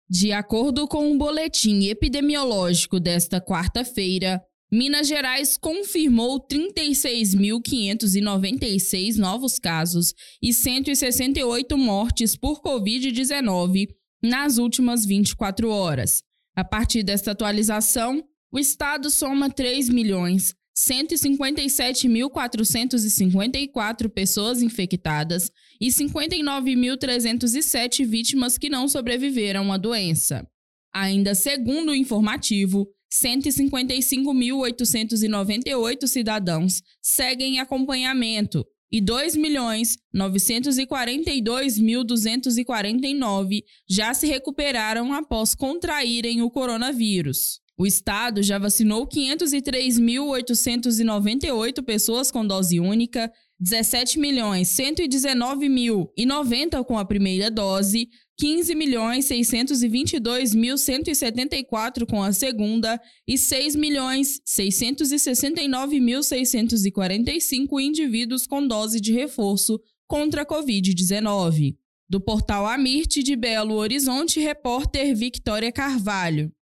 De acordo com o boletim epidemiológico desta quarta-feira, Minas Gerais confirmou 36.596 novos casos e 168 mortes por Covid-19 nas últimas 24 horas. A partir desta atualização, o estado soma 3.157.454 pessoas infectadas e 59.307 vítimas que não sobreviveram à doença. Ainda segundo o informativo, 155.898 cidadãos seguem em acompanhamento e 2.942.249 já se recuperaram após contraírem o coronavírus. O estado já vacinou 503.898 pessoas com dose única, 17.119.090 com a primeira dose, 15.622.174 com a segunda e 6.669.645 indivíduos com dose de reforço contra a Covid-19. Do portal Amirte de Belo Horizonte, repórter Victória Carvalho.